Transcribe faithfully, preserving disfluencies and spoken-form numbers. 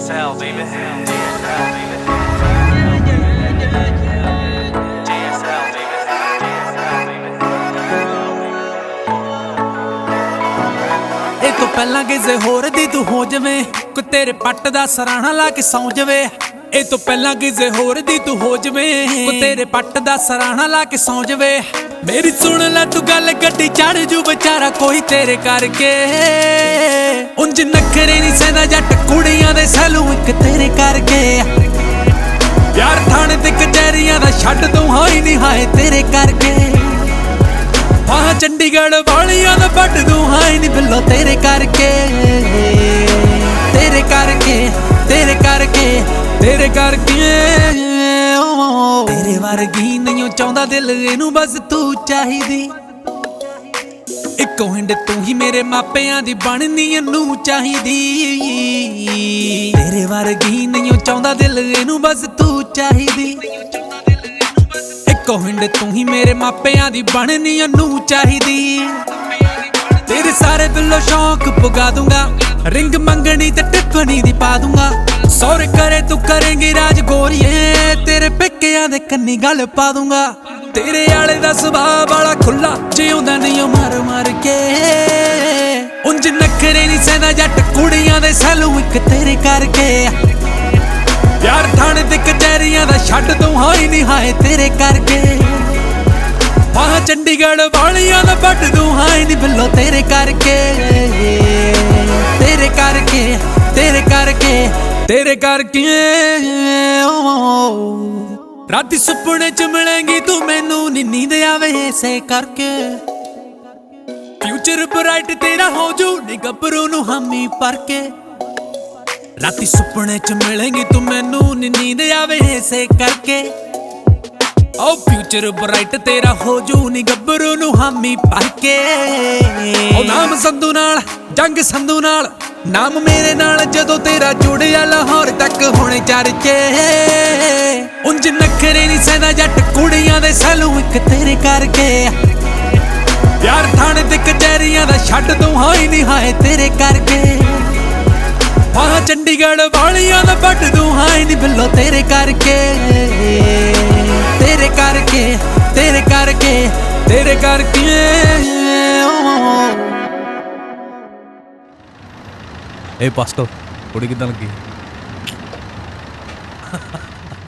S L, baby. J S L, baby. J S L, baby. J S L, baby. ਇਹ ਤੋਂ ਪਹਿਲਾਂ ਕਿਸੇ ਹੋਰ ਦੀ ਤੂੰ ਹੋ ਜਵੇਂ, ਕੋਈ ਤੇਰੇ ਪੱਟ ਦਾ ਸਰਾਣਾ ਲਾ ਕੇ ਸੌਂ ਜਵੇ। ਇਹ ਤੋਂ ਪਹਿਲਾਂ ਕਿਸੇ ਹੋਰ ਦੀ ਤੂੰ ਹੋ ਜਵੇਂ, ਕੋਈ ਤੇਰੇ ਪੱਟ ਦਾ ਸਰਾਣਾ ਲਾ ਕੇ ਸੌਂ ਜਵੇ। ਮੇਰੀ ਸੁਣ ਲੈ ਤੂੰ ਗੱਲ, ਗੱਡੀ ਚੜ ਜੂ ਵਿਚਾਰਾ ਕੋਈ ਤੇਰੇ ਕਰਕੇ। ਉਂਝ ਨਖਰੇ ਨਹੀਂ ਸਹਿੰਦਾ ਜੱਟ ਕੁੜੀਆਂ ਦੇ ਸੈਲੂ ਇੱਕ ਤੇਰੇ ਕਰਕੇ। ਯਾਰ ਥਾਣੇ ਤੇ ਕਚਹਿਰੀਆਂ ਦਾ ਛੱਡ ਦੂੰ ਹਾਈ ਨਹੀਂ ਹਾਏ ਤੇਰੇ ਕਰਕੇ। ਆਹ ਚੰਡੀਗੜ੍ਹ ਵਾਲੀਆਂ ਦਾ ਵੱਢ ਦੂੰ ਹਾਈ ਨਹੀਂ ਬਿੱਲੋ ਤੇਰੇ ਕਰਕੇ। ਤੇਰੇ ਕਰਕੇ ਤੇਰੇ ਕਰਕੇ ਤੇਰੇ ਕਰਕੇ। ਤੇਰੇ ਵਰਗੀ ਨਹੀਂ ਚਾਹੁੰਦਾ ਦਿਲ ਇਹਨੂੰ ਬਸ ਤੂੰ ਚਾਹੀਦੀ। ਇੱਕੋ ਹਿੰਡ ਤੂੰ ਹੀ ਮੇਰੇ ਮਾਪਿਆਂ ਦੀ ਬਣਨੀ ਇਹਨੂੰ ਚਾਹੀਦੀ। ਤੇਰੇ ਵਰਗੀ ਨਹੀਂ ਚਾਹੁੰਦਾ ਦਿਲ ਇਹਨੂੰ ਬਸ ਤੂੰ ਚਾਹੀਦੀ। ਇੱਕੋ ਹਿੰਡ ਤੂੰ ਹੀ ਮੇਰੇ ਮਾਪਿਆਂ ਦੀ ਬਣਨੀ ਇਹਨੂੰ ਚਾਹੀਦੀ। ਤੇਰੇ ਸਾਰੇ ਦਿਲੋਂ ਸ਼ੌਕ ਪੁਗਾ ਦੂੰਗਾ, ਰਿੰਗ ਮੰਗਣੀ ਤੇ ਟਿੱਪਣੀ ਦੀ ਪਾ ਦੂੰਗਾ। ਸੌਰੇ ਕਰੇ ਤੂੰ ਕਰੇਂਗੀ ਰਾਜ ਗੋਰੀਏ, ਤੇਰੇ ਪੇਕਿਆਂ ਦੇ ਕੰਨੀ ਗੱਲ ਪਾ ਦੂੰਗਾ। ਤੇਰੇ ਆਲੇ ਦਾ ਸੁਭਾਅ ਵਾਲਾ ਖੁੱਲਾ, ਜਿਉਂਦਾ ਨਹੀਂ ਉਹ ਮਰ ਮਰ ਕੇ। ਉਂਝ ਨਖਰੇ ਨਹੀਂ ਸਹਿੰਦਾ ਜੱਟ ਕੁੜੀਆਂ ਦੇ ਸੈਲੂ ਇੱਕ ਤੇਰੇ ਕਰਕੇ। ਯਾਰ ਥਾਣੇ ਤੇ ਕਚਹਿਰੀਆਂ ਦਾ ਛੱਡ ਦੂੰ ਹਾਈ ਨਹੀਂ ਹਾਏ ਤੇਰੇ ਕਰਕੇ। ਆਹ ਚੰਡੀਗੜ੍ਹ ਵਾਲੀਆਂ ਦਾ ਵੱਢ ਦੂੰ ਹਾਈ ਨਹੀਂ ਬਿੱਲੋ ਤੇਰੇ ਕਰਕੇ। ਤੇਰੇ ਕਰਕੇ ਤੇਰੇ ਕਰਕੇ ਤੇਰੇ ਕਰਕੇ। ਰਾਤੀ ਸੁਪਨੇ ਚ ਮਿਲੇਂਗੀ ਤੂੰ ਮੈਨੂੰ, ਨੀ ਨੀਂਦ ਆਵੇ ਇਸੇ ਕਰਕੇ। ਫਿਊਚਰ ਬ੍ਰਾਈਟ ਤੇਰਾ ਹੋ ਜੂ ਨੀ ਗੱਭਰੂ ਨੂੰ ਹਾਮੀ ਭਰ ਕੇ। ਰਾਤੀ ਸੁਪਨੇ ਚ ਮਿਲੇਂਗੀ ਤੂੰ ਮੈਨੂੰ, ਨੀ ਨੀਂਦ ਆਵੇ ਇਸੇ ਕਰਕੇ। ਓ ਫਿਊਚਰ ਬ੍ਰਾਈਟ ਤੇਰਾ ਹੋ ਜੂ ਨੀ ਗੱਭਰੂ ਨੂੰ ਹਾਮੀ ਭਰ ਕੇ। ਓ ਨਾਮ ਸੰਧੂ ਨਾਲ ਜੰਗ ਸੰਧੂ ਨਾਲ, ਨਾਮ ਮੇਰੇ ਨਾਲ ਜਦੋਂ ਤੇਰਾ ਜੁੜਿਆ ਲਾਹੌਰ ਤੱਕ ਹੁਣ ਚਰਚੇ। ਉਂਝ ਨਖਰੇ ਨਹੀਂ ਸਹਿੰਦਾ ਜੱਟ ਕੁੜੀਆਂ ਦੇ ਸੈਲੂ ਇੱਕ ਤੇਰੇ ਕਰਕੇ। ਯਾਰ ਥਾਣੇ ਤੇ ਕਚਹਿਰੀਆਂ ਦਾ ਛੱਡ ਦੂੰ ਹਾਈ ਨਹੀਂ ਹਾਏ ਤੇਰੇ ਕਰਕੇ। ਆਹ ਚੰਡੀਗੜ੍ਹ ਵਾਲੀਆਂ ਦਾ ਵੱਢ ਦੂੰ ਹਾਈ ਨਹੀਂ ਬਿੱਲੋ ਤੇਰੇ ਕਰਕੇ। ਤੇਰੇ ਕਰਕੇ ਤੇਰੇ ਕਰਕੇ ਤੇਰੇ ਕਰਕੇ। ਇਹ ਪਾਸਟੋ ਕੁੜੀ ਕਿੱਦਾਂ ਲੱਗੀ?